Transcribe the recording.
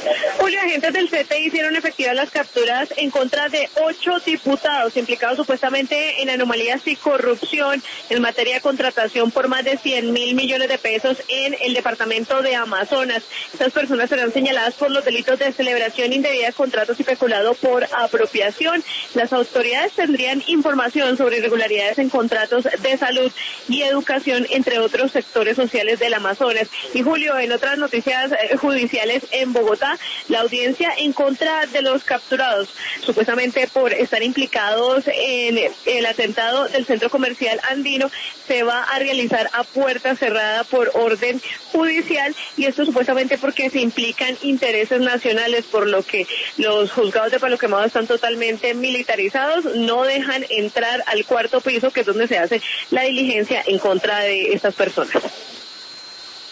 Julio, agentes del CTI hicieron efectivas las capturas en contra de 8 diputados implicados supuestamente en anomalías y corrupción en materia de contratación por más de 100.000 millones de pesos en el departamento de Amazonas. Estas personas serán señaladas por los delitos de celebración indebida de contratos y peculado por apropiación. Las autoridades tendrían información sobre irregularidades en contratos de salud y educación, entre otros sectores sociales del Amazonas. Y Julio, en otras noticias judiciales en Bogotá, la audiencia en contra de los capturados, supuestamente por estar implicados en el atentado del centro comercial andino, se va a realizar a puerta cerrada por orden judicial, y esto supuestamente porque se implican intereses nacionales, por lo que los juzgados de Palo Quemado están totalmente militarizados, no dejan entrar al cuarto piso, que es donde se hace la diligencia en contra de estas personas.